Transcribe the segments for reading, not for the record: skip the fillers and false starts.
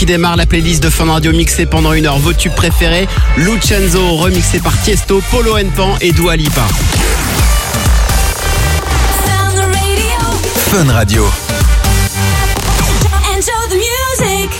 démarre la playlist de Fun Radio mixée pendant 1 heure. Vos tubes préférés, Lucenzo remixé par Tiesto, Polo & Pan et Dua Lipa. Fun Radio. Enjoy the music.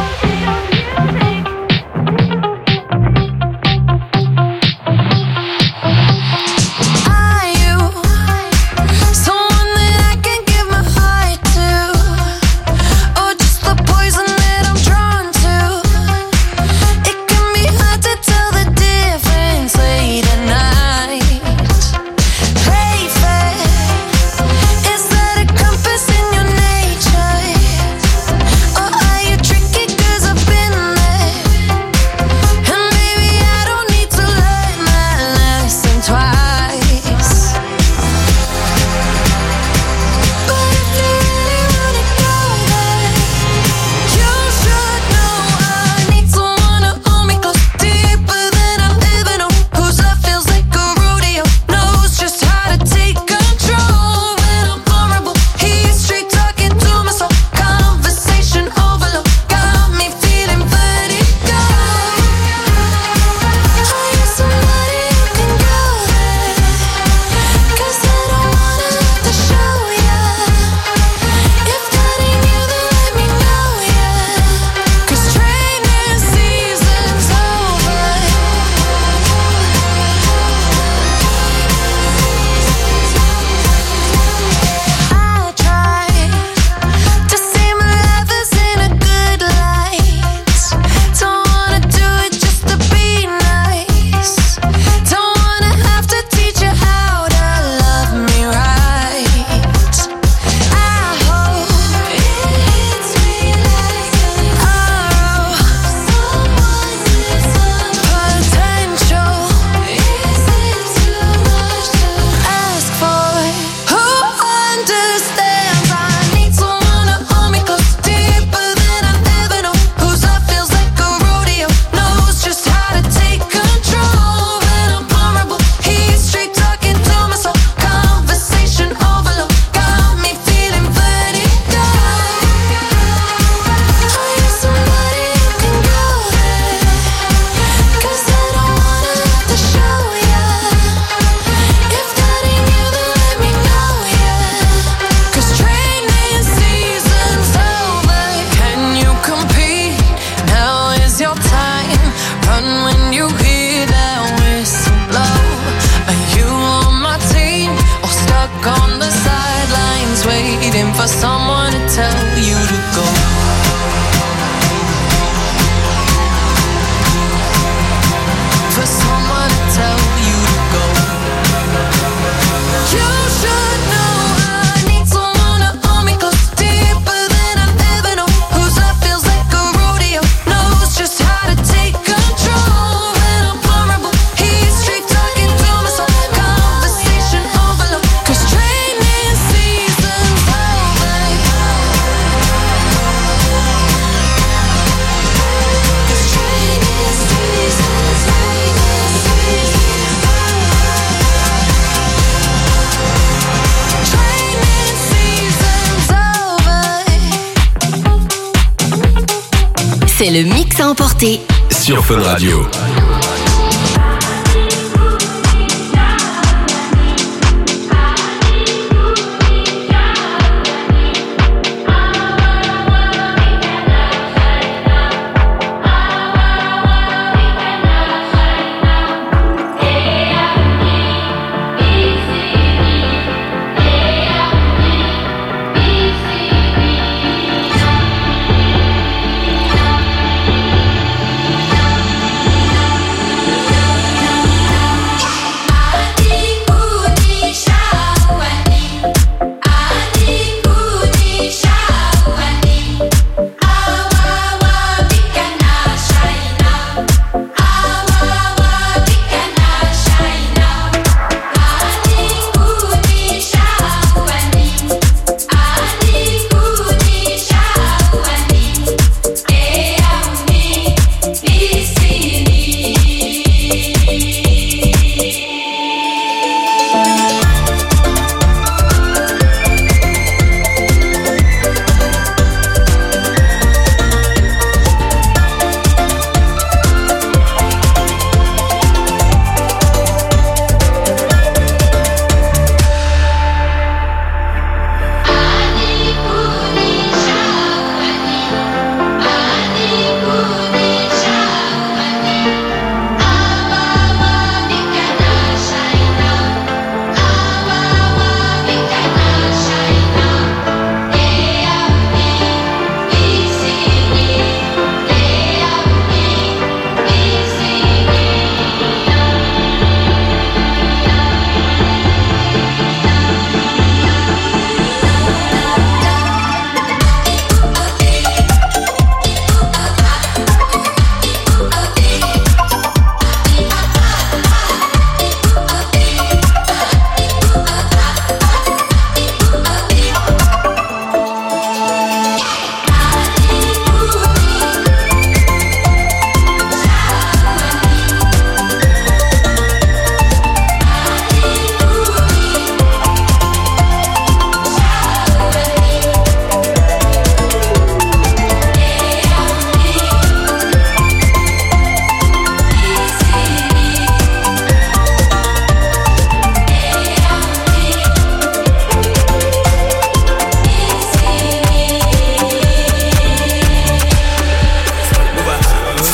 C'est le mix à emporter sur Fun Radio.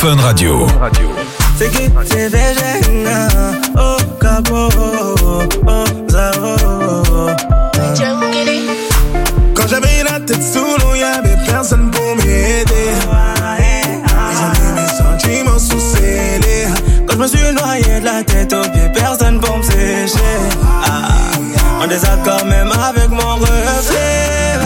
Fun Radio. C'est qui c'est végétarien, oh capo, oh zao. Quand j'avais la tête sous l'eau, y'avait personne pour m'aider. Ils ont mis mes sentiments sous scellés. Quand je me suis noyé de la tête aux pieds, personne pour me sécher. En désaccord même avec mon reflet.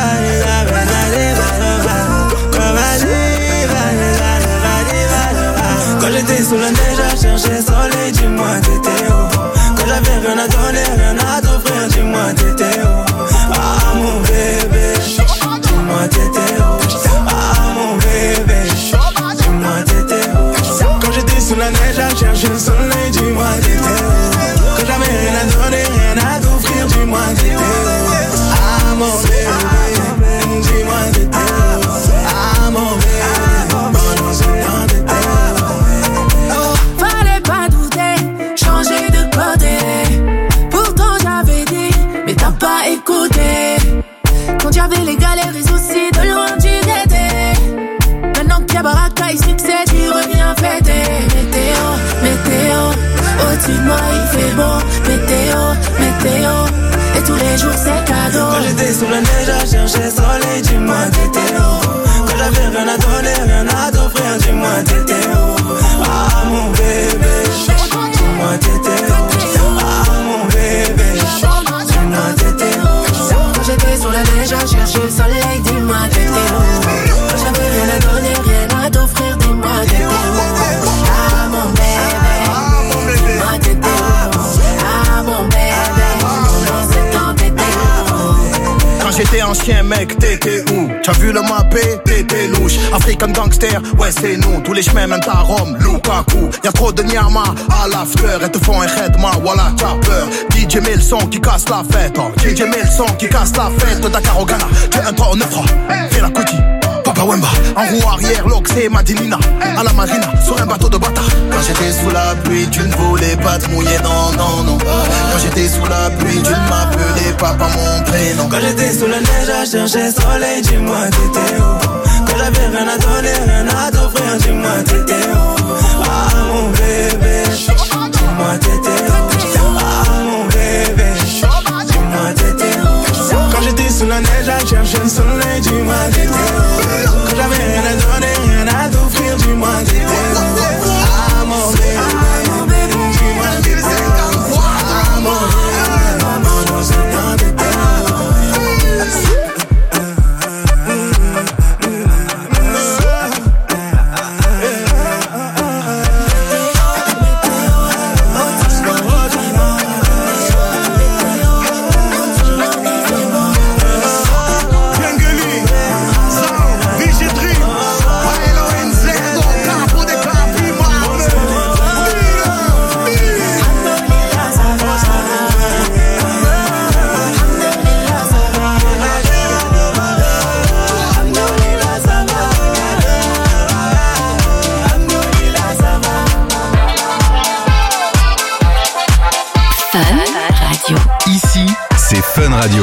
Quand j'étais sous la neige à chercher soleil, dis-moi t'étais où? Quand j'avais rien à donner, rien à t'offrir, dis-moi t'étais où? Ah mon bébé, dis-moi t'étais où? Ah mon bébé, dis-moi t'étais où? Quand j'étais sous la neige à chercher le soleil, dis-moi t'étais où? Quand j'avais rien à donner, rien à t'offrir, dis-moi t'étais où? Ah mon bébé, dis-moi t'étais où? Ah mon bébé, pendant ce temps t'étais où? Fallait pas douter, changer de côté. Pourtant j'avais dit, mais t'as pas écouté. Quand y'avait les galères et soucis, de loin tu guettais. Maintenant qu'il y a baraka et succès, tu reviens fêter. Météo, météo, au-dessus de moi il fait beau. Météo, météo, et tous les jours c'est cadeau. Quand j'étais sous la neige à chercher soleil, dis-moi t'étais où? Quand j'avais rien à donner, rien à t'offrir, dis-moi t'étais où? Ah mon bébé, dis-moi t'étais où? Ah mon bébé, dis-moi t'étais où? Quand j'étais sur la neige à chercher le soleil, dis-moi t'étais où? Quand j'avais rien à donner, rien à t'offrir, dis-moi t'étais où? Ah mon bébé, dis-moi t'étais où? Ah mon bébé, dans ce temps t'étais où? Quand j'étais un chien mec, t'étais où? T'as vu le mappé, t'étais louche. African gangster, ouais c'est nous. Tous les chemins mènent à Rome, Lukaku. Y'a trop de nyama à l'after. Elles te font un redma, voilà t'as peur. DJ met le son qui casse la fête. DJ met le son qui casse la fête. Dakar au Ghana, tu es un 3 en 9 francs. Fais la cookie, Papa Wemba. En roue arrière, l'Oxé, Madinina. À la marina, sur un bateau de bâtard. Quand j'étais sous la pluie, tu ne voulais pas te mouiller, non, non, non. Quand j'étais sous la pluie, tu ne m'appelais pas par mon prénom. Quand j'étais sous la neige à chercher soleil, dis-moi t'étais où? Quand j'avais rien à donner, rien à t'offrir, dis-moi t'étais où? Ah mon bébé, dis-moi t'étais où? Ah mon bébé, dis-moi t'étais où? Quand j'étais sous la neige à chercher le soleil, dis-moi t'étais où? Quand j'avais rien à donner, rien à t'offrir, dis-moi t'étais où? Ah mon bébé, dis-moi t'étais où? Ah mon bébé, pendant ce temps t'étais où? Ici, c'est Fun Radio.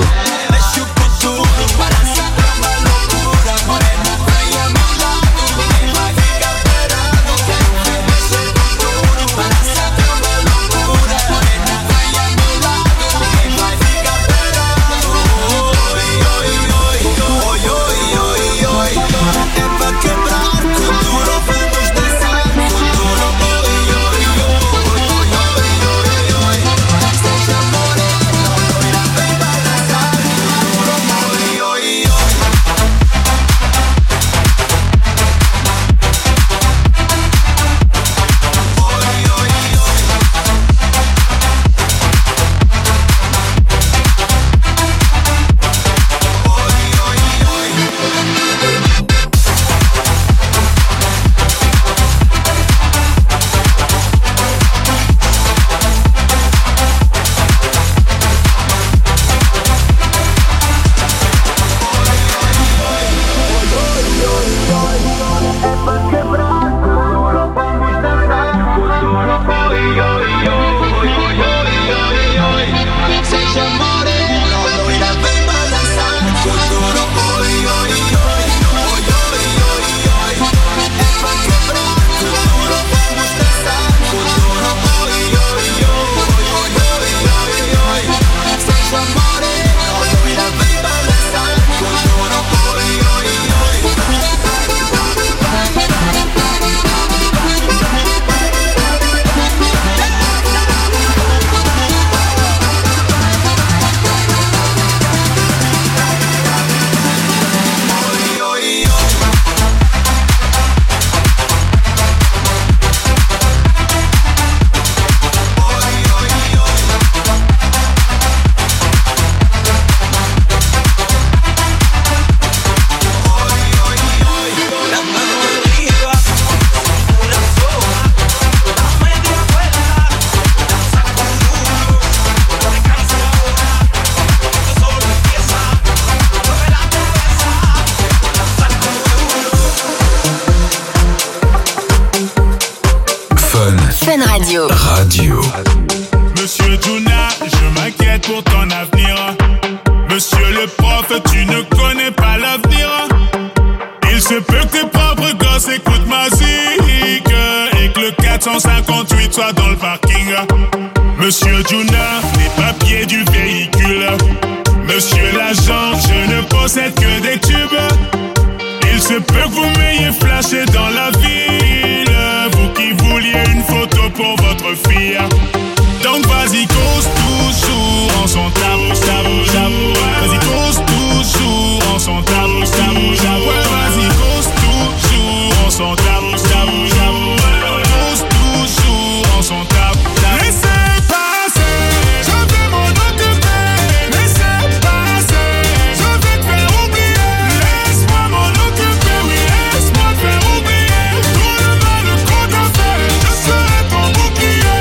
Fun Radio. Monsieur Juna, je m'inquiète pour ton avenir. Monsieur le prof, tu ne connais pas l'avenir. Il se peut que tes propres gosses écoutent ma musique et que le 458 soit dans le parking. Monsieur Juna, les papiers du véhicule. Monsieur l'agent, je ne possède que des tubes. Il se peut que vous m'ayez flashé dans la ville, vous qui vouliez une photo pour votre fille. Donc vas-y, cause toujours en son tabou, tabou, tabou. Vas-y, cause toujours en son tabou, tabou, tabou. Vas-y, cause toujours en son tabou, tabou, tabou. Cause toujours en son tabou. Laissez passer, je vais m'en occuper. Laissez passer, je vais te faire oublier. Laisse-moi m'en occuper, oui, laisse-moi te faire oublier. Tout le mal qu'on t'a fait, je serai ton bouclier.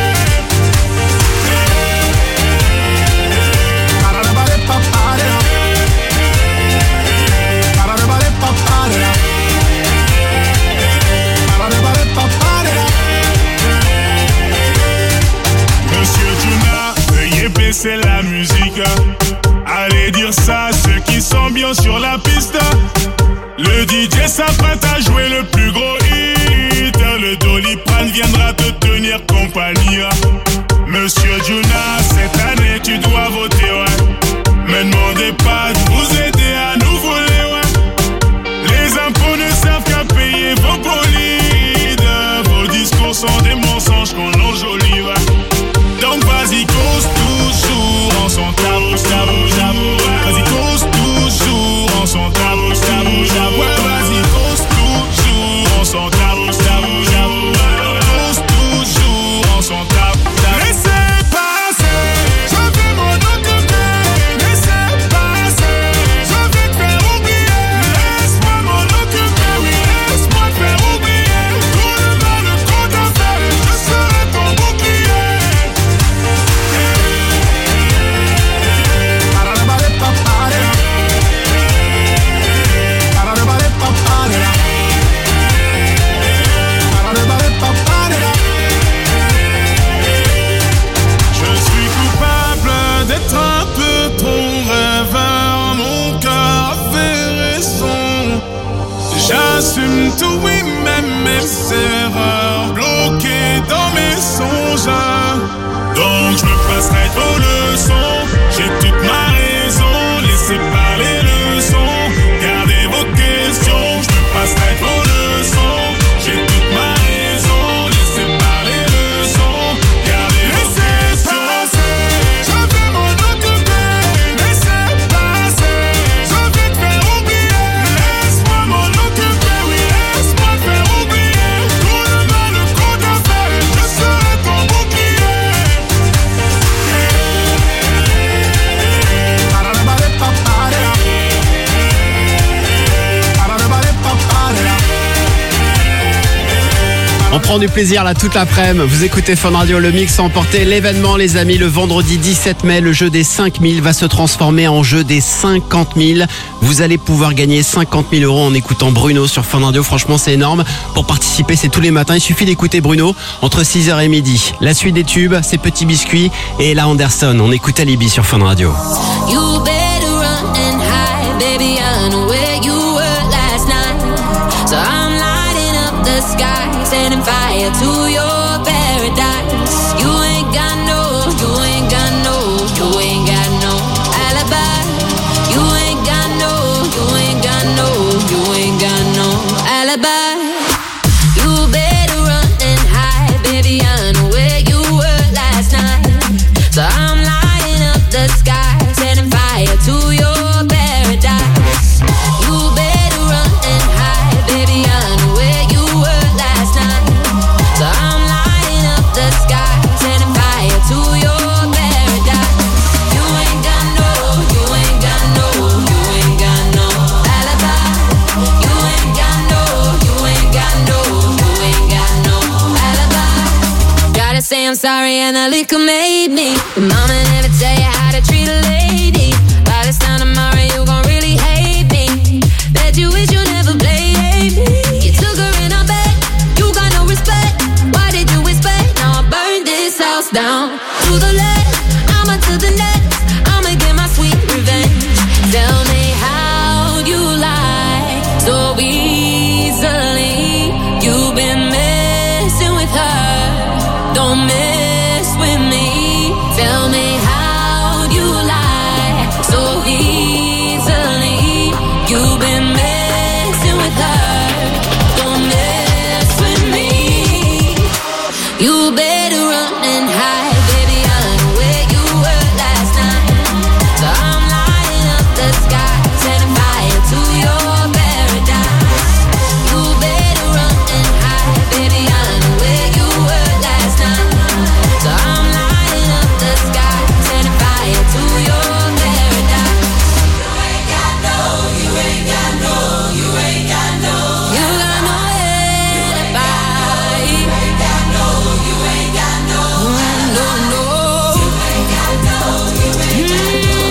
Monsieur Juna, veuillez baisser la musique. Allez dire ça à ceux qui sont bien sur la piste. Le DJ s'apprête à jouer le plus gros hit. Le Doliprane viendra te tenir compagnie. Monsieur Juna, cette année tu dois voter, ouais. Me demandez pas de vous aider à nous voler, ouais. Les impôts ne servent qu'à payer vos bolides. Vos discours sont des mensonges qu'on enjolive. Donc vas-y, cause toujours en son tabou, tabou, tabou. Vas-y, cause toujours en son tabou, tabou, tabou. Vas-y, cause toujours en son tabou, tabou, tabou. Cause toujours en son tabou. Laissez passer, je vais m'en occuper. Laissez passer, je vais te faire oublier. Laisse-moi m'en occuper, oui, laisse-moi te faire oublier. Tout le mal qu'on t'a fait, je serai ton bouclier. Je suis coupable d'être un peu trop rêveur. Mon cœur fait raison. J'assume tout, oui, même mes erreurs. Bloqué dans mes songes. Donc je me passerai vos leçons. J'ai toute ma raison. Laissez parler le son. Gardez vos questions. Je me passerai vos leçons. J'ai toute ma raison. Laissez parler le son. Gardez vos questions. Je vais m'en occuper. Laissez passer. Je vais te faire oublier. Laisse-moi m'en occuper. Oui, laisse-moi te faire oublier. Tout le mal qu'on t'a fait, je serai ton bouclier. On prend du plaisir là toute l'après-midi. Vous écoutez Fun Radio, le mix a emporté l'événement, les amis. Le vendredi 17 mai, le jeu des 5000 va se transformer en jeu des 50 000. Vous allez pouvoir gagner 50 000 euros en écoutant Bruno sur Fun Radio. Franchement, c'est énorme. Pour participer, c'est tous les matins. Il suffit d'écouter Bruno entre 6h et midi. La suite des tubes, c'est Petit Biscuit et Ella Anderson. On écoute Alibi sur Fun Radio. You better run and hide, baby. I know where you were last night. So I'm lighting up the sky, setting fire to your paradise. You ain't got no, you ain't got no, you ain't got no alibi. You ain't got no, you ain't got no, you ain't got no alibi. You better run and hide, baby. I know where you were last night. So I'm lighting up the sky, setting fire to your paradise. You better run and hide, baby. I know where you were last night. So I'm lighting up the sky, setting fire to your paradise. You ain't got no, you ain't got no, you ain't got no alibi. You ain't got no, you ain't got no, you ain't got no alibi. Gotta say I'm sorry and the liquor made me. But mama never tell you how to treat a lady. By this time tomorrow you gon' really hate me. Bet you wish you never played me. You took her in her bed, you got no respect. Why did you expect? Now I'm down. To the left, I'ma to the next. I'ma get my sweet revenge. Tell me how you lie so easily. You've been messing with her. Don't mess with me. Tell me how you lie so easily. You've been messing with her. Don't mess with me. You better run and hide, baby. I know where you were last night. So I'm lighting up the sky, setting fire to your paradise. You better run and hide, baby. I know where you were last night. So I'm lighting up the sky, setting fire to your paradise. You ain't got no, you ain't got no, you ain't got no. You got no alibi. You ain't got no, you ain't got no, no, no. You ain't got no, you ain't got no, you ain't got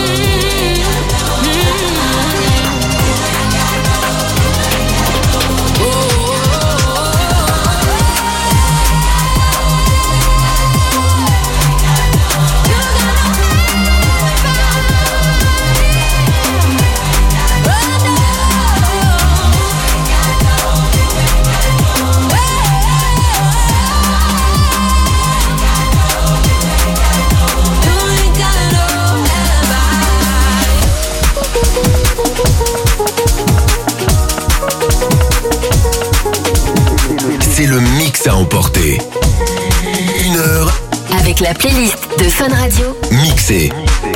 C'est le mix à emporter. 1 heure Avec la playlist de Fun Radio. mixée.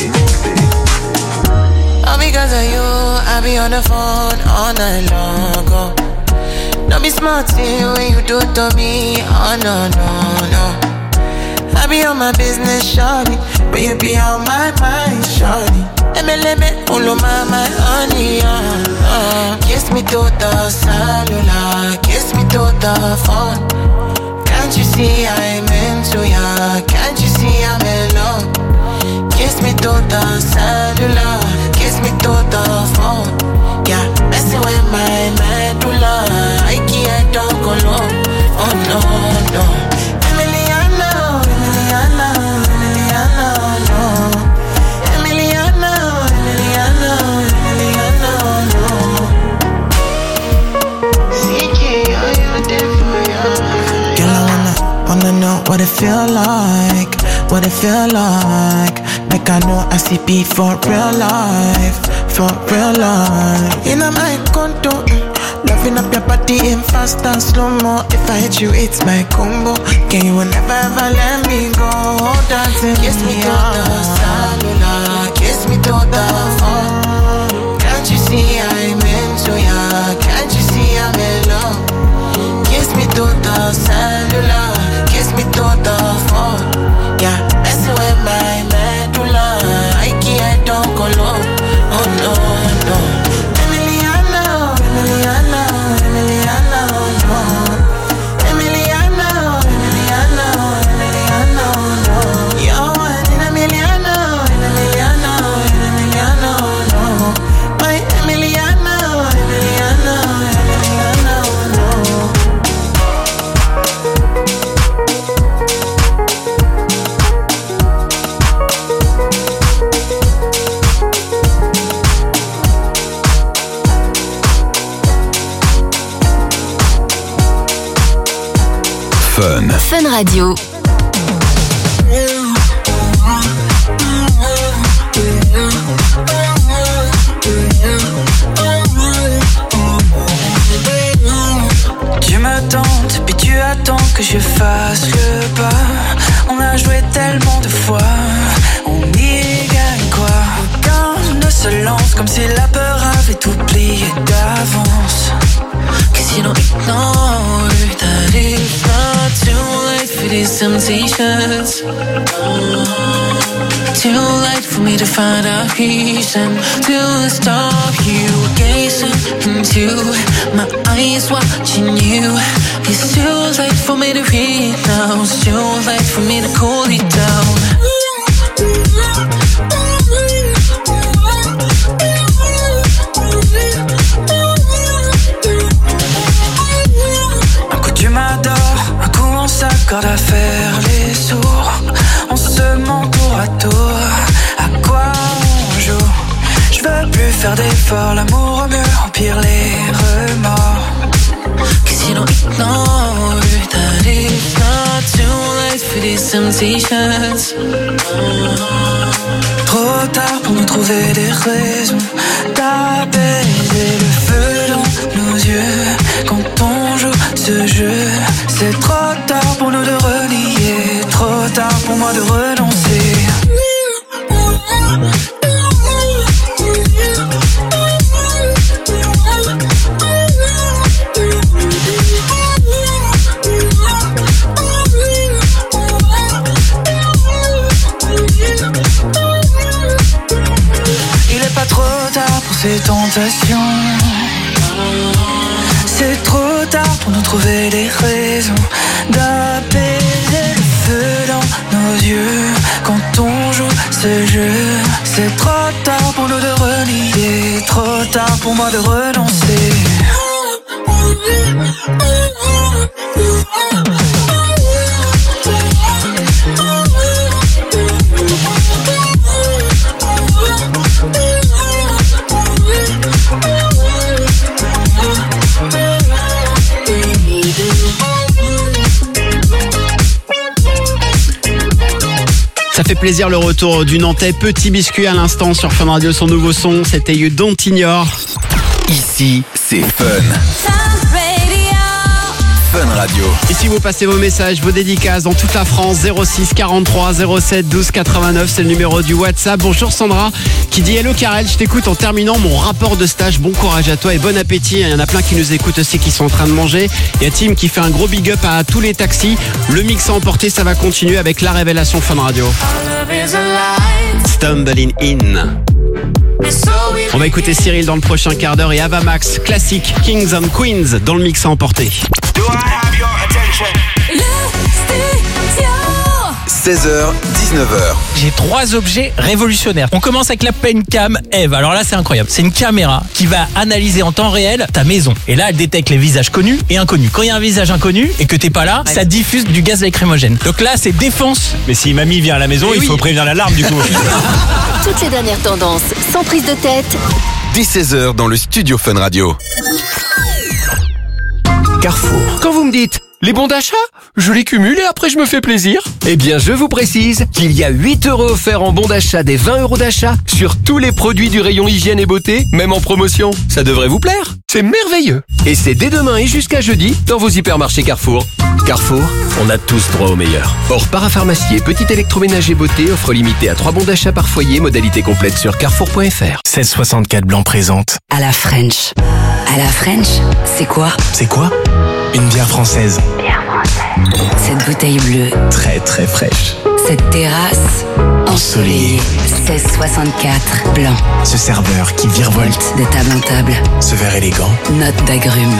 All because of you, I be on the phone all night long. Oh. Don't be smart when you do it to me. Oh no, no, no. I be on my business, shawty, but you be on my mind, shawty. MLM, all of my honey, Kiss me to the cellular, kiss me to the phone. Can't you see I'm into ya? Can't you see I'm in love? Kiss me to the cellular, kiss me to the phone. Yeah, messing with my medulla, I don't go low. Oh no, no. Emiliano, Emiliano, Emiliano, no. Emiliano, Emiliano, Emiliano, no. CK, are you there for ya? Girl, I wanna know what it feel like, what it feel like. Like I know I see beat for real life, for real life. In my condo, loving up your body in fast and slow-mo. If I hit you, it's my combo. Can you never ever let me go? Dancing kiss me to the cellular, kiss me to the phone. Can't you see I'm into ya? Can't you see I'm in love? Kiss me to the cellular, kiss me to the phone. Yeah, messing with my medulla, I don't go low. Oh no, no. Emiliano, Emiliano, Emiliano, no. Emiliano, Emiliano, Emiliano, no. Yo, Emiliano, Emiliano, Emiliano, no. My Emiliano, Emiliano, Emiliano, no. Fun Radio. Tu me tentes, puis tu attends que je fasse le pas. On a joué tellement de fois, on y gagne quoi? Aucun ne se lance comme si la peur avait oublié d'avance. Cause you don't ignore that it's not too late for these temptations. Too late for me to find a reason to stop you. Gazing into my eyes, watching you. It's too late for me to read now. It's too late for me to cool it down. Un coup tu m'adores, un coup on s'accorde à faire les sourds. faire d'efforts, l'amour au mieux empire les remords. Cause you don't ignore that it's not too late for these temptations. Trop tard pour nous trouver des raisons d'apaiser le feu dans nos yeux. Quand on joue ce jeu, c'est trop tard pour nous de renier, trop tard pour moi de renoncer. Ces tentations, c'est trop tard pour nous trouver des raisons d'apaiser le feu dans nos yeux. Quand on joue ce jeu, c'est trop tard pour nous de renier, trop tard pour moi de renoncer. Ça fait plaisir le retour du Nantais Petit Biscuit à l'instant sur Fun Radio, son nouveau son, c'était You Don't Ignore. Ici, c'est Fun. Fun Radio. Et si vous passez vos messages, vos dédicaces dans toute la France, 06 43 07 12 89, c'est le numéro du WhatsApp. Bonjour Sandra qui dit hello Karel, je t'écoute en terminant mon rapport de stage. Bon courage à toi et bon appétit. Il y en a plein qui nous écoutent aussi, qui sont en train de manger. Il y a Tim qui fait un gros big up à tous les taxis. Le mix à emporter, ça va continuer avec la révélation Fun Radio. Stumbling In. On va écouter Cyril dans le prochain quart d'heure et Ava Max, classique Kings and Queens dans le mix à emporter. 16h, 19h. J'ai 3 objets révolutionnaires. On commence avec la Pencam Eve. Alors là, c'est incroyable. C'est une caméra qui va analyser en temps réel ta maison. Et là, elle détecte les visages connus et inconnus. Quand il y a un visage inconnu et que t'es pas là, ça diffuse du gaz lacrymogène. Donc là, c'est défense. Mais si mamie vient à la maison, il faut prévenir l'alarme du coup. Toutes les dernières tendances, sans prise de tête. Dès 16h dans le studio Fun Radio. Carrefour. Quand vous me dites les bons d'achat, je les cumule et après je me fais plaisir. Eh bien, je vous précise qu'il y a 8 € offerts en bons d'achat des 20 € d'achat sur tous les produits du rayon hygiène et beauté, même en promotion. Ça devrait vous plaire. C'est merveilleux. Et c'est dès demain et jusqu'à jeudi dans vos hypermarchés Carrefour. Carrefour, on a tous droit au meilleur. Hors parapharmacie et petit électroménager beauté, offre limitée à 3 bons d'achat par foyer, modalité complète sur carrefour.fr. 1664 blanc présente. À la French. À la French, c'est quoi? C'est quoi? Une bière française. Cette bouteille bleue. Très très fraîche. Cette terrasse ensoleillée. 1664 blanc. Ce serveur qui virevolte de table en table. Ce verre élégant. Note d'agrumes.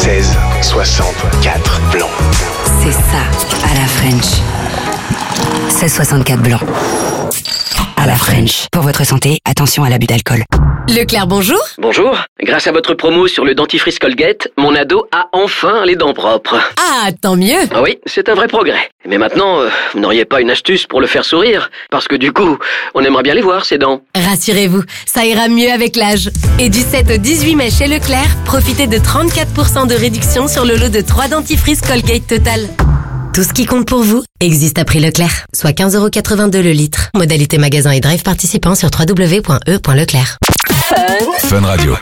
1664 blanc. C'est ça, à la French. 1664 blanc. À la French. Pour votre santé, attention à l'abus d'alcool. Leclerc, bonjour. Bonjour. Grâce à votre promo sur le dentifrice Colgate, mon ado a enfin les dents propres. Ah, tant mieux. Ah oui, c'est un vrai progrès. Mais maintenant, vous n'auriez pas une astuce pour le faire sourire? Parce que du coup, on aimerait bien les voir, ces dents. Rassurez-vous, ça ira mieux avec l'âge. Et du 7 au 18 mai chez Leclerc, profitez de 34% de réduction sur le lot de 3 dentifrices Colgate Total. Tout ce qui compte pour vous existe à prix Leclerc, soit 15,82 € le litre. Modalité magasin et drive participant sur www.e.leclerc. Fun Radio.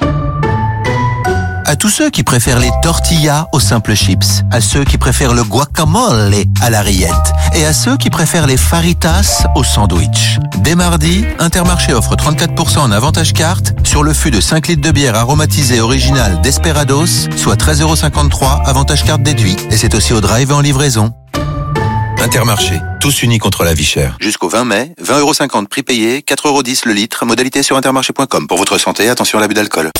À tous ceux qui préfèrent les tortillas aux simples chips, à ceux qui préfèrent le guacamole à la rillette et à ceux qui préfèrent les faritas au sandwich. Dès mardi, Intermarché offre 34% en avantage carte sur le fût de 5 litres de bière aromatisée originale Desperados, soit 13,53 € avantage carte déduit. Et c'est aussi au drive et en livraison. Intermarché, tous unis contre la vie chère. Jusqu'au 20 mai, 20,50 € prix payé, 4,10 € le litre, modalité sur intermarché.com. Pour votre santé, attention à l'abus d'alcool.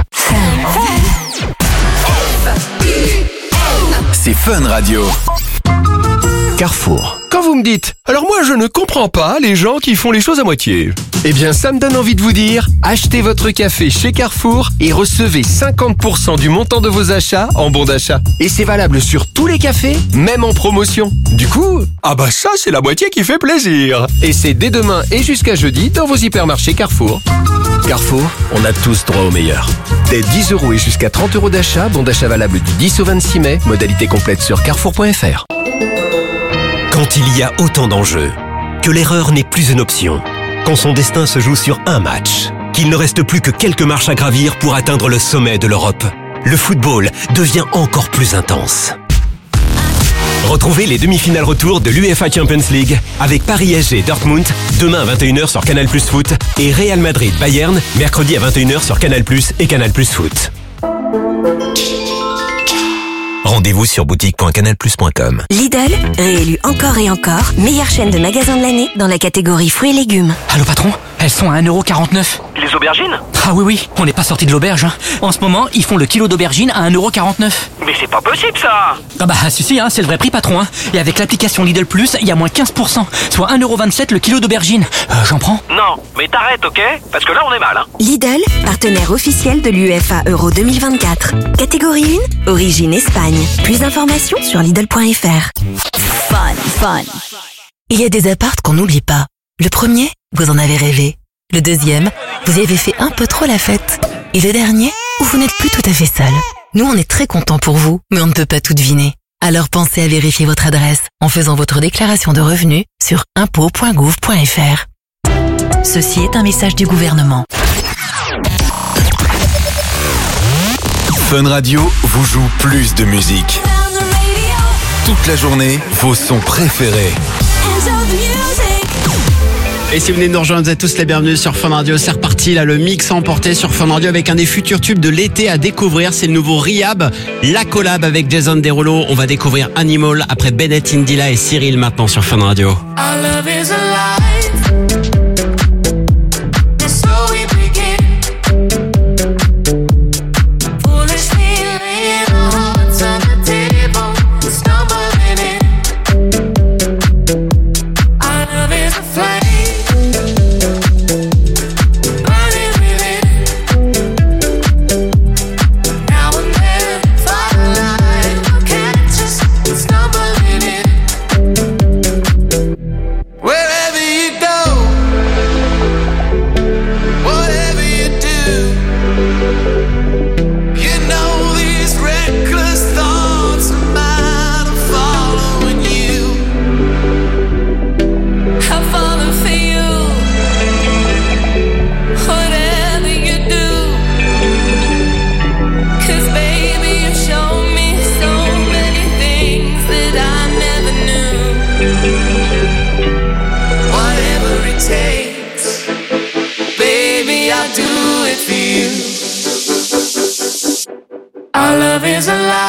C'est Fun Radio. Carrefour. Quand vous me dites, alors moi je ne comprends pas les gens qui font les choses à moitié. Eh bien ça me donne envie de vous dire, achetez votre café chez Carrefour et recevez 50% du montant de vos achats en bon d'achat. Et c'est valable sur tous les cafés, même en promotion. Du coup, ah bah ça c'est la moitié qui fait plaisir. Et c'est dès demain et jusqu'à jeudi dans vos hypermarchés Carrefour. Carrefour, on a tous droit au meilleur. Dès 10 € et jusqu'à 30 € d'achat, bon d'achat valable du 10 au 26 mai, modalité complète sur carrefour.fr. Quand il y a autant d'enjeux, que l'erreur n'est plus une option, quand son destin se joue sur un match, qu'il ne reste plus que quelques marches à gravir pour atteindre le sommet de l'Europe, le football devient encore plus intense. Retrouvez les demi-finales retour de l'UEFA Champions League avec Paris SG Dortmund demain à 21h sur Canal+ Foot et Real Madrid Bayern mercredi à 21h sur Canal+ et Canal+ Foot. Rendez-vous sur boutique.canalplus.com. Lidl, réélu encore et encore, meilleure chaîne de magasins de l'année dans la catégorie fruits et légumes. Allô patron, elles sont à 1,49 €. Les aubergines ? Ah oui, on n'est pas sorti de l'auberge. Hein. En ce moment, ils font le kilo d'aubergines à 1,49 €. Mais c'est pas possible ça ! Ah bah si, hein, c'est le vrai prix patron. Hein. Et avec l'application Lidl Plus, il y a moins 15%, soit 1,27 € le kilo d'aubergines. J'en prends ? Non, mais t'arrêtes, ok ? Parce que là on est mal. Hein. Lidl, partenaire officiel de l'UEFA Euro 2024. Catégorie 1, origine Espagne. Plus d'informations sur Lidl.fr. Fun. Il y a des apparts qu'on n'oublie pas. Le premier, vous en avez rêvé. Le deuxième, vous y avez fait un peu trop la fête. Et le dernier, où vous n'êtes plus tout à fait seul. Nous, on est très contents pour vous, mais on ne peut pas tout deviner. Alors pensez à vérifier votre adresse en faisant votre déclaration de revenus sur impôts.gouv.fr. Ceci est un message du gouvernement. Fun Radio vous joue plus de musique. Toute la journée, vos sons préférés. Et si vous venez de nous rejoindre, vous êtes tous les bienvenus sur Fun Radio. C'est reparti, là, le mix emporté sur Fun Radio avec un des futurs tubes de l'été à découvrir. C'est le nouveau Rehab, la collab avec Jason Derulo. On va découvrir Animal après Bennett Indila et Cyril maintenant sur Fun Radio. Our love is alive.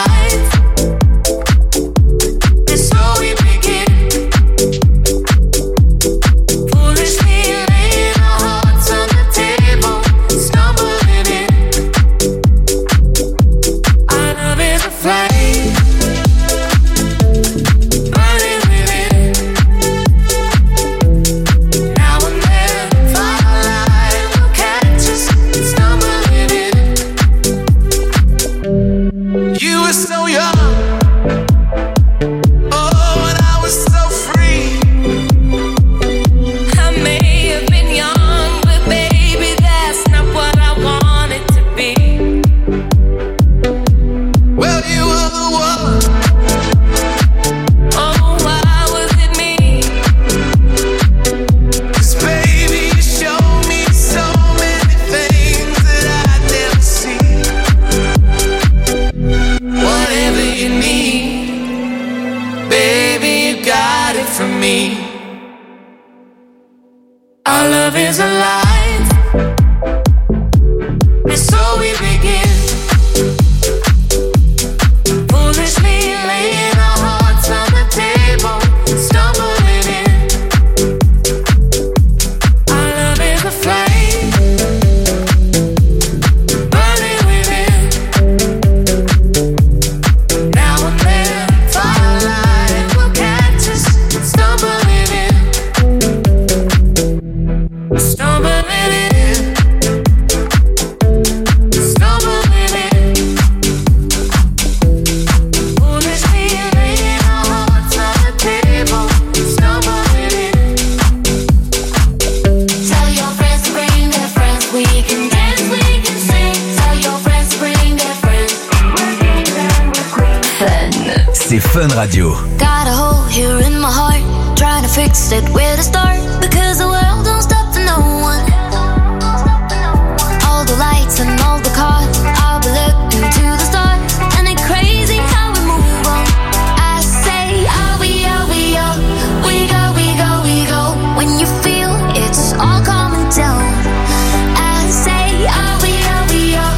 Our love is alive, and so we begin. Foolishly laying our hearts on the table, stumbling in. Our love is a flame, burning within. Now and then, firelight will catch us, stumbling in. Stumbling Fun Radio. Got a hole here in my heart, trying to fix it, where to start, because the world don't stop for no one. All the lights and all the cars, I'll be looking to the stars, and it's crazy how we move on. I say, are we go, we go, when you feel it's all coming down. I say, are we go, we go,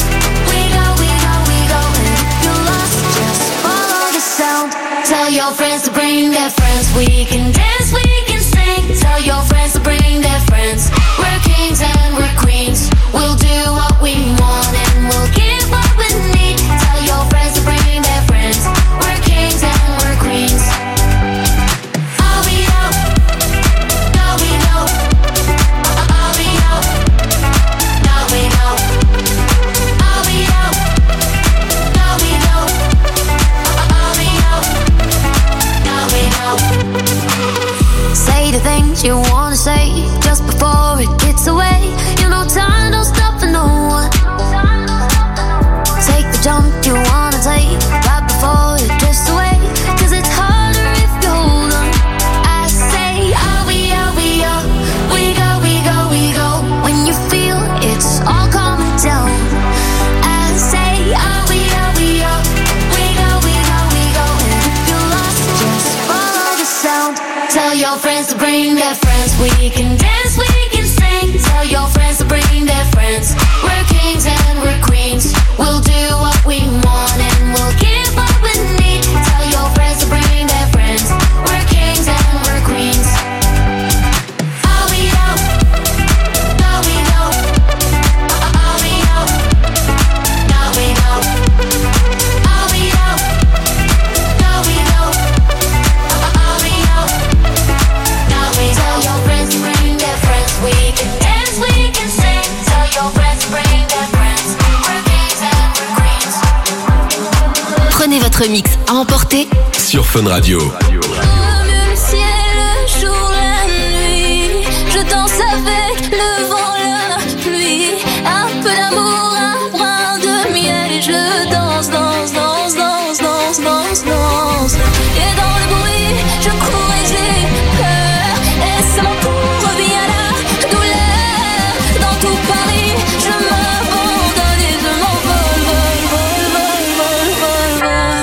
and if you're lost, just follow the sound. Tell your friends to bring their friends, we can dance, we can sing. Tell your friends to bring their friends. We're kings and we're queens. We'll do what we want and we'll give what we need. Tell your friends to bring their friends. We're kings and we're queens. Are we out? No, we know. Are we out? No, we know. Are we out? No, we know. Are we out? No, we know. Say the things you wanna say just before it gets away. You know time don't stop for no one. Take the jump you wanna take right before it drifts away, 'cause it's harder if you hold on. I say, are we out, we go, when you feel it's all coming down. I say, are we out, we go, and if you're lost, just follow the sound. Tell your friends to bring their friends, we can dance, we can sing. Tell your friends to bring their friends. We're kings and we're queens. We'll do what we want and we'll give what we need. Tell your friends to bring their friends. We're kings and we're queens. Are we out? No, we know. Are we out? No, we know. Are we out? No, we know. Are we out? No, we know. Tell your friends to bring their friends. We can dance, we can sing. Tell your friends to bring their friends. We're kings and we're queens. Prenez votre mix à emporter Sur Fun Radio. Le ciel, le jour, la nuit. Je danse avec le vent, la pluie. Un peu d'amour, un brin de miel. Et je danse, danse, danse, danse, danse, danse, danse. Et dans le bruit, je cours et j'ai peur. Et c'est mon tour, revient la douleur. Dans tout Paris, je m'abandonne et je m'envole, vol, vol, vol, vol, vol, vol.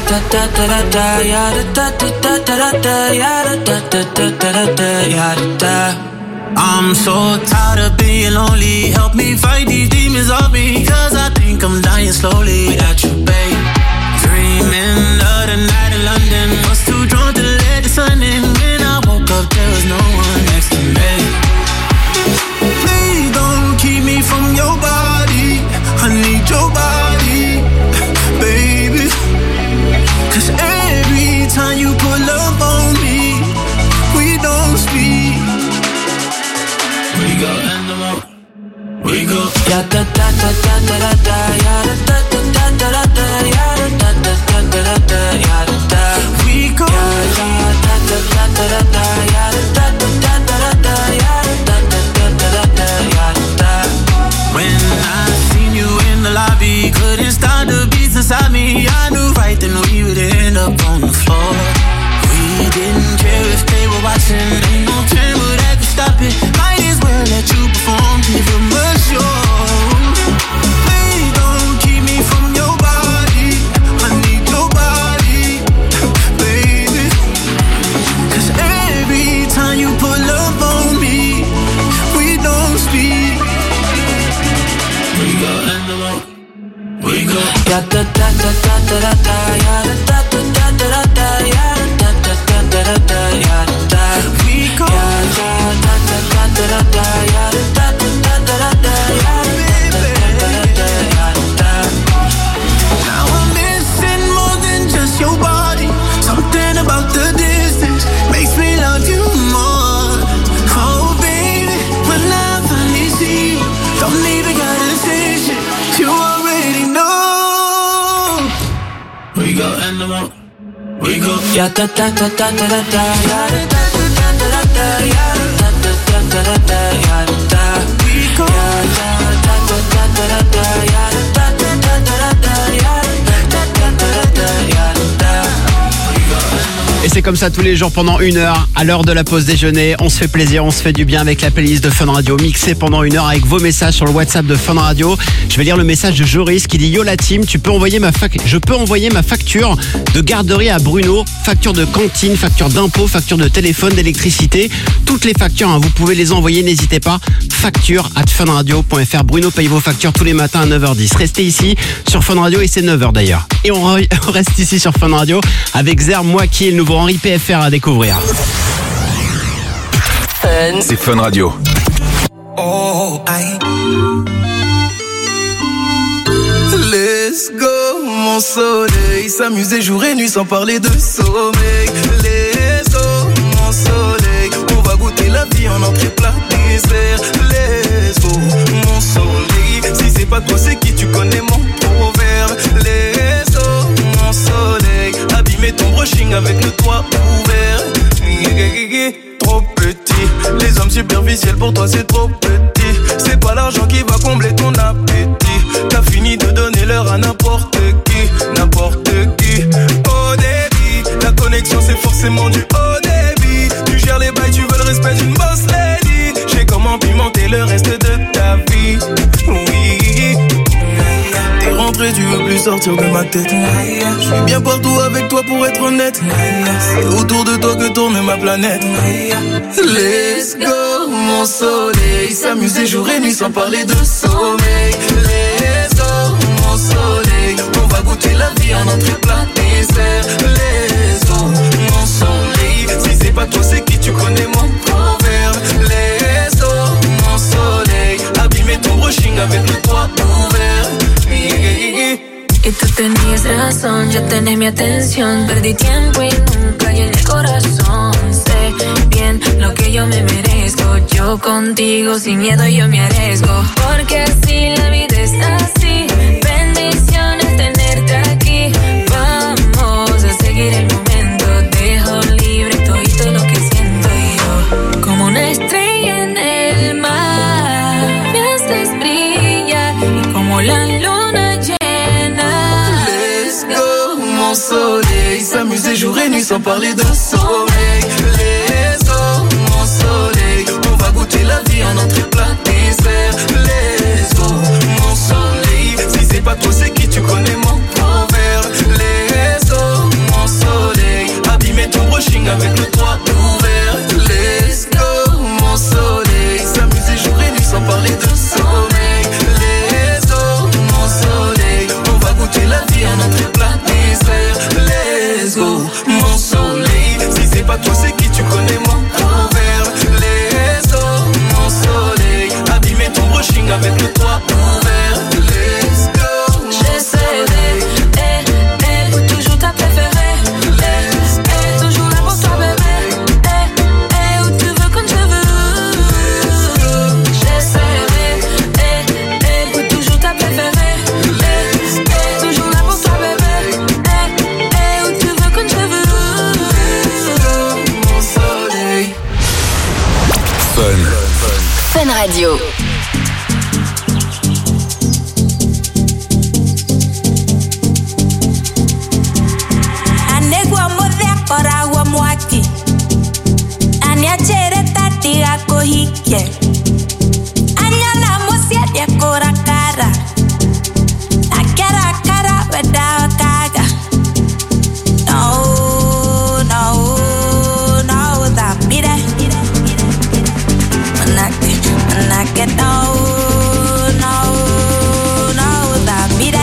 da da da da da, ya da da da da da da, ya da da da da da, ya da. I'm so tired of being lonely. Help me fight these demons off me, 'cause I think I'm dying slowly without you, babe. Dreaming of the night in London, was too drunk to let the sun in. When I woke up, there was no one next to me. Please don't keep me from your body. I need your body, baby. 'Cause every time you pull up on me, we don't speak. We go animal, we go. Ya da da da da da da da, ya da da da da da da, ya da da da da da da, ya da. We go. Ya da da da da da da, ya da da da da da, ya da da da da da, ya da. When I seen you in the lobby, couldn't stop the beats inside me. I knew right then we would end up on the floor. We didn't care if they were watching. Ain't no camera that could stop it. Might as well let you perform, give them a show. Please don't keep me from your body. I need your body, baby. 'Cause every time you pull up on me, we don't speak. We go animal, we go. Ya da da da da da da da, ya da da da da da da, ya da da da da da, ya da. We go. Ya da da da da da da, ya da da da da da, ya da da. Now I'm missing more than just your body. Something about the distance makes me love you more. Oh baby, when I finally see you, don't even gotta say shit. You already know. We go animal, we go. Ya da da da da da da da, ya da da da da da, ya da da da da da, ya da. We go. Ya da da da da da, ya da da da da da, ya da da da da, ya da. Et c'est comme ça tous les jours pendant 1 heure, à l'heure de la pause déjeuner. On se fait plaisir, on se fait du bien avec la playlist de Fun Radio, mixée pendant 1 heure avec vos messages sur le WhatsApp de Fun Radio. Je vais lire le message de Joris qui dit: Yo la team, je peux envoyer ma facture de garderie à Bruno, facture de cantine, facture d'impôt, facture de téléphone, d'électricité. Toutes les factures, hein, vous pouvez les envoyer, n'hésitez pas. facture@funradio.fr. Bruno paye vos factures tous les matins à 9h10. Restez ici sur Fun Radio et c'est 9h d'ailleurs. Et on reste ici sur Fun Radio avec Zer Mouaki et le nouveau Henri PFR à découvrir. C'est Fun Radio. Oh, aïe. Let's go, mon soleil. S'amuser jour et nuit sans parler de sommeil. Let's go, mon soleil. On va goûter la vie en entrée plat dessert. Let's go, mon soleil. Si c'est pas toi, c'est qui? Tu connais mon proverbe. Let's go, mon soleil. Abîmer ton brushing avec le toit ouvert. Trop petit, les hommes superficiels pour toi c'est trop petit. C'est pas l'argent qui va combler ton appétit. T'as fini de donner l'heure à n'importe qui, n'importe qui. Au débit, la connexion c'est forcément du haut débit. Tu gères les bails, tu veux le respect d'une boss lady. J'ai comment pimenter le reste de ta vie. Oui, t'es rentré, tu veux plus sortir de ma tête. Je suis bien partout avec toi pour être honnête. C'est autour de toi que tourne ma planète. Let's go, mon soleil. S'amuser jour et nuit sans parler de sommeil. Let's go, mon soleil. On va goûter la vie en entrée plat dessert. Let's go, mon soleil. Si c'est pas toi, c'est qui? Tu connais mon proverbe. Let's go, mon soleil. Abîmer ton brushing avec le toit ouvert. Y tú tenías razón, ya tenés mi atención. Perdí tiempo y nunca llené el corazón. Sé bien lo que yo me merezco. Yo contigo sin miedo yo me arriesgo. Porque así la vida es así. Bendiciones tenerte aquí. Vamos a seguir el momento. Dejo libre todo lo que siento yo. Como una estrella en el mar, me haces brillar. Y como la luna llena. Mon soleil, s'amuser jour et nuit sans parler de sommeil. Let's go, mon soleil. On va goûter la vie en entrée plat dessert. Let's go, mon soleil. Si c'est pas toi, c'est qui? Tu connais mon proverbe. Let's go, Radio. Anegwa modhia koragwa mwaki Aniachere tati ako hike Anyana musia dia kora kara Akara kara weda kaga No, no, no, that mire Manake, no, no, no, that mire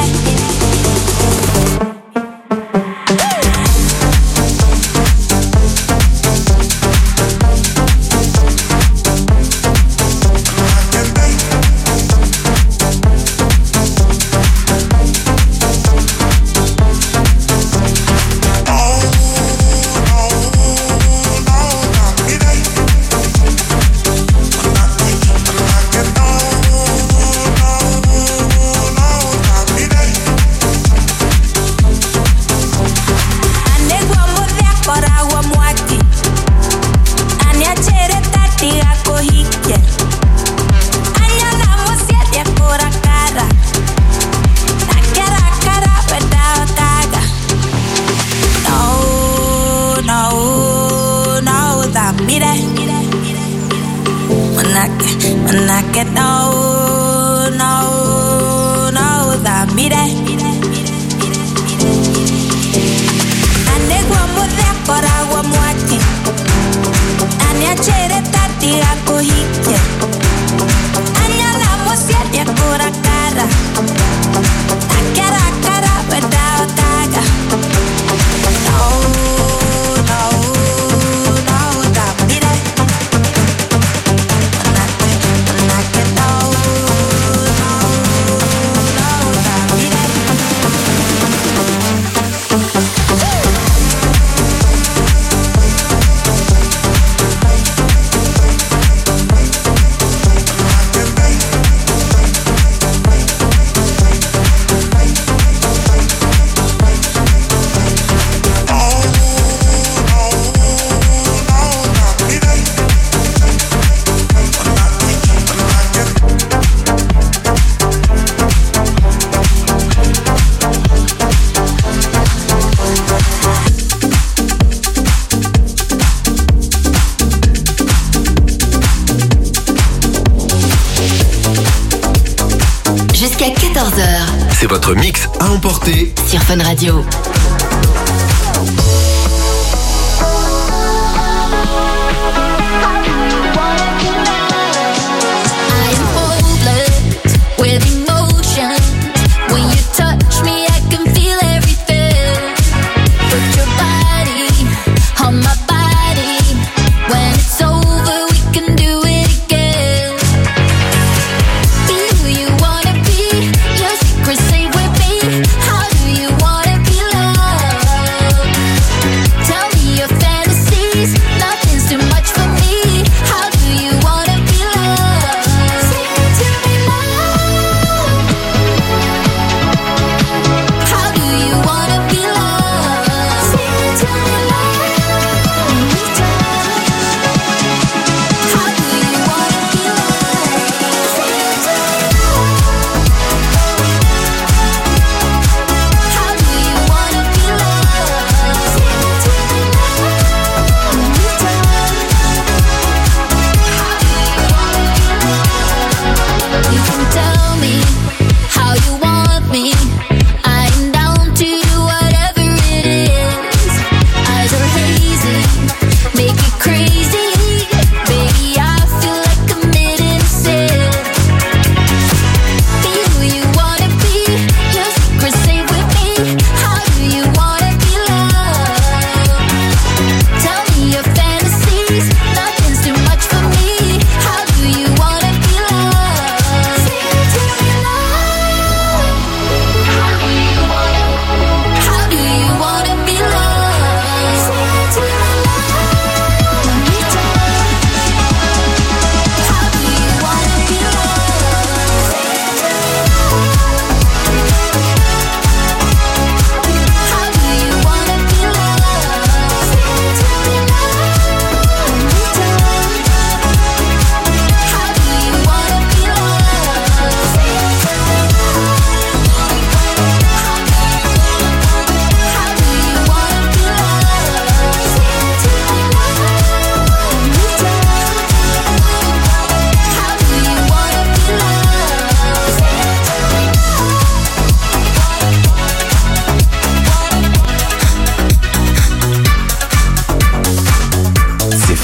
Manake, no, no, no, that mire Anegwa modhia koragwa mwaki Aniachere tati ako hike Anyala musia dia kora kara Akara kara weda kaga No, no, no, that mire Jusqu'à 14h. C'est votre mix à emporter sur Fun Radio. Say with me, how do you wanna be loved?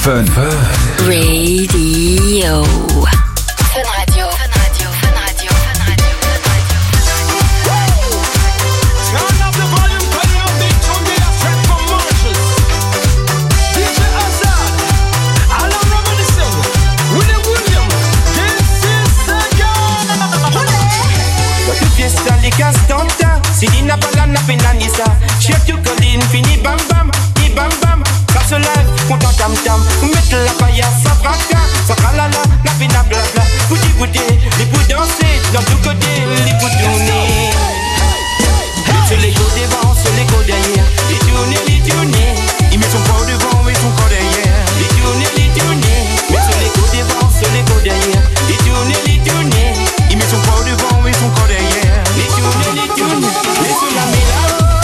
Fun. Radio. Fun Radio. Fun Radio. Fun Radio. Fun Radio. Turn up the volume, turn up the tune, they are straight from Mauritius. DJ Azad, Alan Robinson, Willie Williams, this is Sega. Tu fiesta li castanta, si di na palana penanisa. Chef tu colline, fini bam bam, di bam bam. Ça se lève, content tam tam. Mettre la paillasse, ça braca, ça tralala, la pina blabla. Bouti bouti, les bouts danser, dans tout côté, les bouts tourner. Sur les go devant, sur les go derrière. Les tourner. Il met son corps devant et son corps derrière. Les tourner. Mais sur les go devant, sur les go derrière. Les tourner. Il met son corps devant et son corps derrière. Les tourner. Mais sur la méla.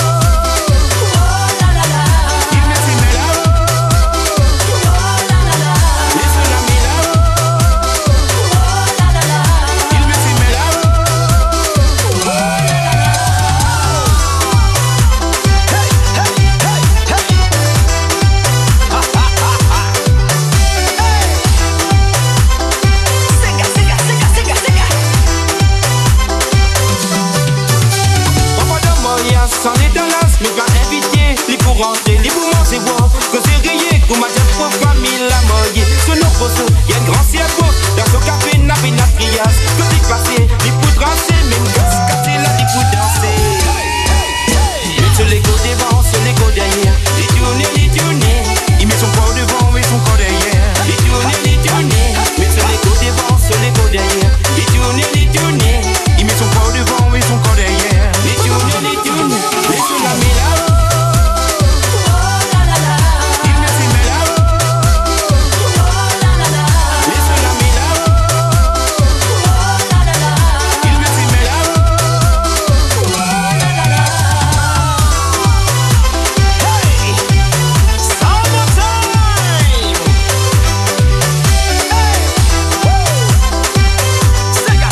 Sans les dollars, mais va inviter les pour rentrer, les pour manger boire. Que c'est rayé, qu'on m'a déjà pour famille la moyenne. Sur nos poteaux, y'a un grand cerveau. Dans son café, n'a pas de trias. Que c'est passé, les pour trancher, même gosse casser là, les pour danser. Mais sur les go devant, sur les go derrière. Les tourner. Il met son corps devant et son corps derrière. Les tourner. Mais sur les go devant, sur les go derrière. Les tourner. Il met son corps devant et son corps derrière. Les tourner. Mais sur la méla. Il met ses méla. Mais sur la méla. Il met ses méla. Hey, summertime. Hey, Sega.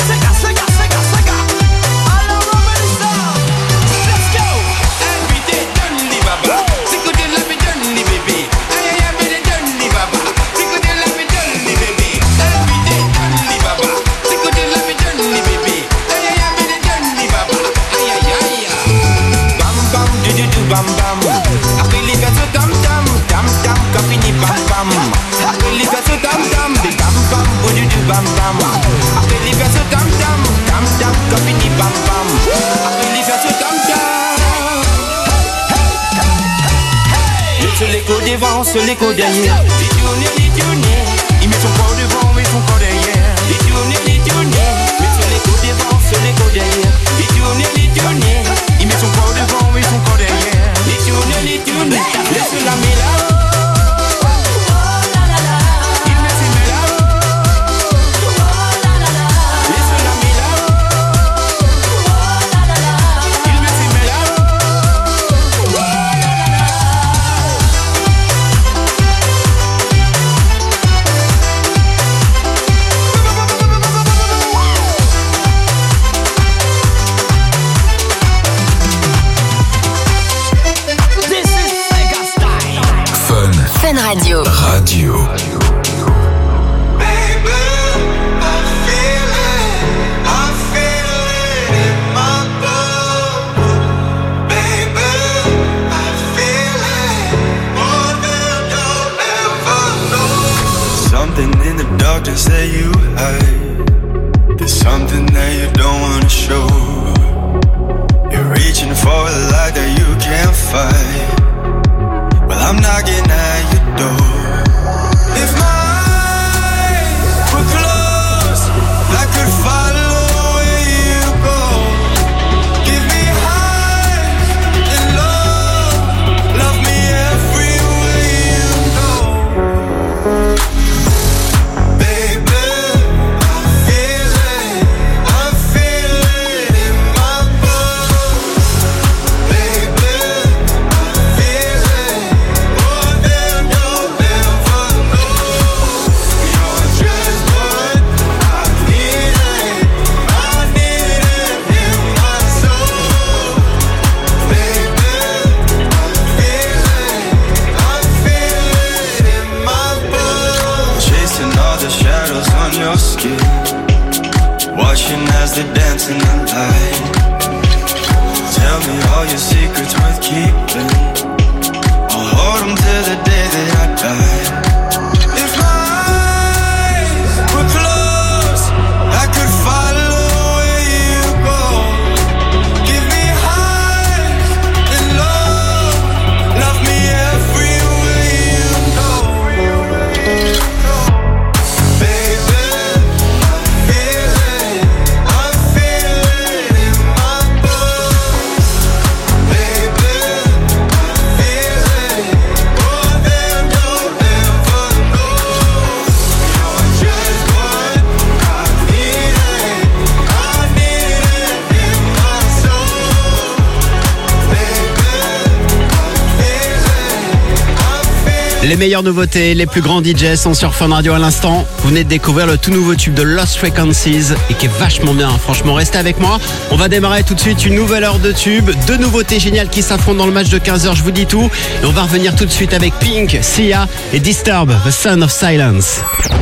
Alla Robinson. Let's go. Every day done li baba. Siku de la be done li baby. Ay be done li baba. Siku de la be done li baby. Every day done li baba. Siku de la be done li baby. Ay be done li baba. Ay. Bam bam do bam bam. Apeli gato tam kapini bam bam. Apeli gato tam de bam bam do bam bam. Apeli gato tam kapini bam bam. Apeli gato tam. Sur les go devant, sur les go derrière. Les tourner. Il met son corps devant et son corps derrière. Les tourner. Mais sur les go devant, sur les go derrière. Les tourner. Il met son corps devant et son corps derrière. Les tourner. Mais sur la méla. Il met ses méla. Mais sur la méla. Il met ses méla. Fun Radio. Something in the dark to say you hide. There's something that you don't wanna show. You're reaching for a light that you can't fight. Well, I'm knocking at your door. If my eyes were closed, I could follow where you go. Give me highs and lows, love me everywhere you go. Baby, I feel it in my bones. Baby, I feel it more than you'll ever know. on your skin, watching as they dance in the light. Tell me all your secrets worth keeping. I'll hold them till the day that I die. If my eyes were closed, I could follow where you go. Give me highs and lows, love me everywhere you go. Baby, I'm feeling in my bones. Baby, I'm feeling more than you'll ever know. You're just what I needed in my soul. Baby, I'm feeling. Les meilleures nouveautés, les plus grands DJ sont sur Fun Radio à l'instant. Vous venez de découvrir le tout nouveau tube de Lost Frequencies et qui est vachement bien. Franchement, restez avec moi. On va démarrer tout de suite une nouvelle heure de tube. Deux nouveautés géniales qui s'affrontent dans le match de 15h, je vous dis tout. Et on va revenir tout de suite avec Pink, Sia et Disturb, The Sound of Silence.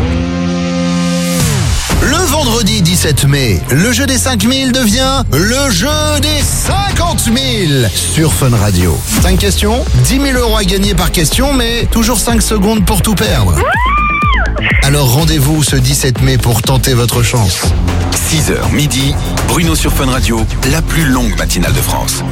Le vendredi 17 mai, le jeu des 5000 devient le jeu des 50 000 sur Fun Radio. 5 questions, 10 000 euros à gagner par question, mais toujours 5 secondes pour tout perdre. Alors rendez-vous ce 17 mai pour tenter votre chance. 6h midi, Bruno sur Fun Radio, la plus longue matinale de France.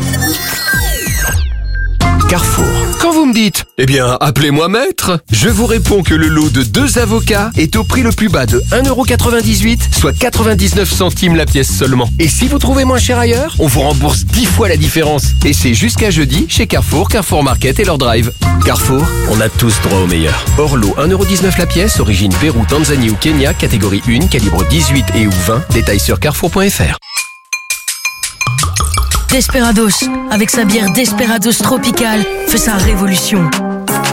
Carrefour. Quand vous me dites, eh bien, appelez-moi maître, je vous réponds que le lot de 2 avocats est au prix le plus bas de 1,98€, soit 99 centimes la pièce seulement. Et si vous trouvez moins cher ailleurs, on vous rembourse 10 fois la différence. Et c'est jusqu'à jeudi chez Carrefour, Carrefour Market et leur drive. Carrefour, on a tous droit au meilleur. Hors lot 1,19€ la pièce, origine Pérou, Tanzanie ou Kenya, catégorie 1, calibre 18 et ou 20, détails sur carrefour.fr. Desperados, avec sa bière Desperados Tropical, fait sa révolution. Pourquoi ?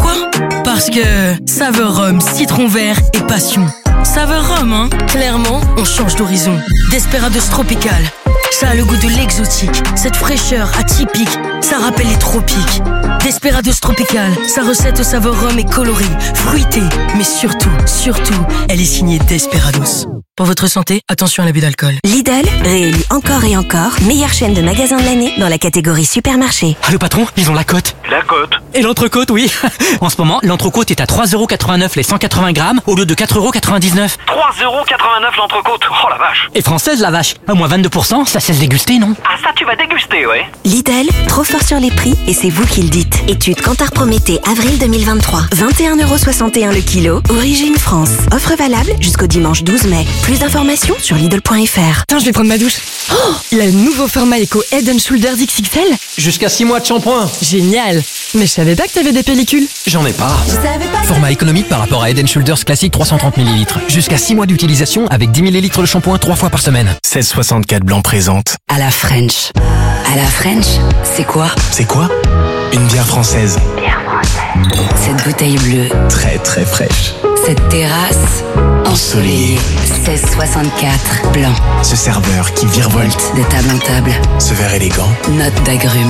Parce que saveur rhum, citron vert et passion. Saveur rhum, hein ? Clairement, on change d'horizon. Desperados Tropical, ça a le goût de l'exotique, cette fraîcheur atypique, ça rappelle les tropiques. Desperados Tropical, sa recette aux saveurs rhum est colorée, fruitée, mais surtout, elle est signée Desperados. Pour votre santé, attention à l'abus d'alcool. Lidl, réélu encore et encore, meilleure chaîne de magasins de l'année dans la catégorie supermarché. Ah, le patron, ils ont la cote. La côte. Et l'entrecôte, oui. En ce moment, l'entrecôte est à 3,89€ les 180 grammes au lieu de 4,99€. 3,89€ l'entrecôte. Oh la vache. Et française, la vache. À moins 22%, ça cesse déguster, non ? Ah ça tu vas déguster, ouais. Lidl, trop fort sur les prix et c'est vous qui le dites. Étude Kantar Prométhée, avril 2023. 21,61€ le kilo, origine France. Offre valable jusqu'au dimanche 12 mai. Plus d'informations sur Lidl.fr. Tiens, je vais prendre ma douche. Oh, le nouveau format Eco Head & Shoulders XXL. Jusqu'à 6 mois de shampoing. Génial. Mais je savais pas que t'avais des pellicules. J'en ai pas. Format économique par rapport à Head & Shoulders classique 330 ml. Jusqu'à 6 mois d'utilisation avec 10 ml de shampoing 3 fois par semaine. 1664 Blanc présente. À la French. À la French, c'est quoi ? C'est quoi ? Une bière française. Cette bouteille bleue. Très très fraîche. Cette terrasse ensoleillée. 1664 blanc. Ce serveur qui virevolte. De table en table. Ce verre élégant. Note d'agrumes.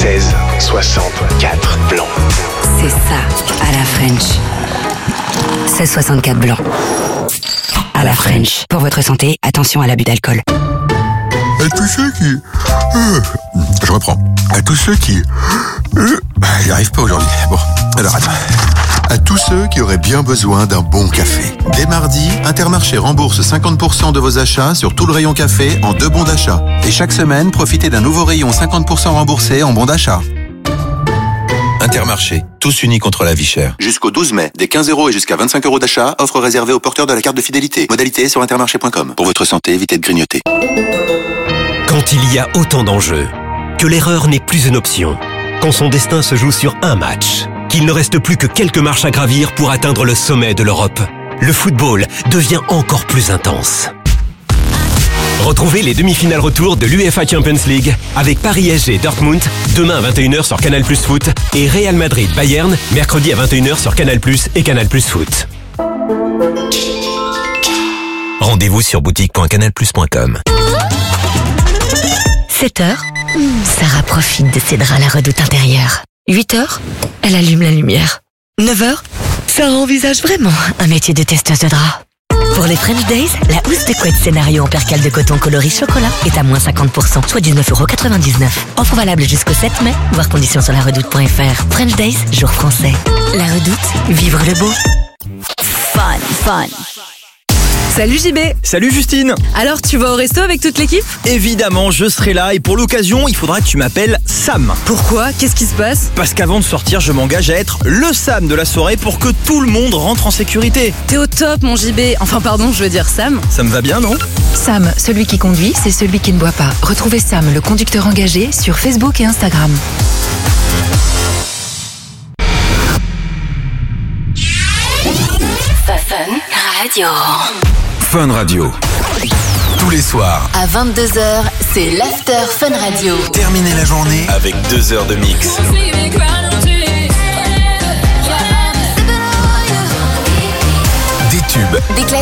1664 blanc. C'est ça, à la French. 1664 blanc. À la French. Pour votre santé, attention à l'abus d'alcool. À tous ceux qui... Je reprends. À tous ceux qui... J'y arrive pas aujourd'hui. Bon, alors attends. À tous ceux qui auraient bien besoin d'un bon café. Dès mardi, Intermarché rembourse 50% de vos achats sur tout le rayon café en 2 bons d'achat. Et chaque semaine, profitez d'un nouveau rayon 50% remboursé en bons d'achat. Intermarché, tous unis contre la vie chère. Jusqu'au 12 mai, des 15 € et jusqu'à 25 € d'achat, offre réservée aux porteurs de la carte de fidélité. Modalité sur intermarché.com. Pour votre santé, évitez de grignoter. Quand il y a autant d'enjeux, que l'erreur n'est plus une option, quand son destin se joue sur un match, qu'il ne reste plus que quelques marches à gravir pour atteindre le sommet de l'Europe, le football devient encore plus intense. Retrouvez les demi-finales retour de l'UEFA Champions League avec Paris SG Dortmund demain à 21h sur Canal+ Foot et Real Madrid Bayern mercredi à 21h sur Canal+ et Canal+ Foot. Rendez-vous sur boutique.canalplus.com. 7h, Sarah profite de ses draps à la redoute intérieure. 8h, elle allume la lumière. 9h, Sarah envisage vraiment un métier de testeuse de draps. Pour les French Days, la housse de couette scénario en percale de coton coloris chocolat est à moins 50%, soit 19,99€. Offre valable jusqu'au 7 mai, voir conditions sur laredoute.fr. French Days, jour français. La Redoute, vivre le beau. Fun. Salut JB. Salut Justine. Alors, tu vas au resto avec toute l'équipe? Évidemment, je serai là et pour l'occasion, il faudra que tu m'appelles Sam. Pourquoi? Qu'est-ce qui se passe? Parce qu'avant de sortir, je m'engage à être le Sam de la soirée pour que tout le monde rentre en sécurité. T'es au top, mon JB. Enfin, pardon, je veux dire Sam. Ça me va bien, non? Sam, celui qui conduit, c'est celui qui ne boit pas. Retrouvez Sam, le conducteur engagé, sur Facebook et Instagram. Fun Radio. Fun Radio. Tous les soirs. À 22h, c'est l'After Fun Radio. Terminez la journée avec 2 heures de mix. Des tubes. Des classiques.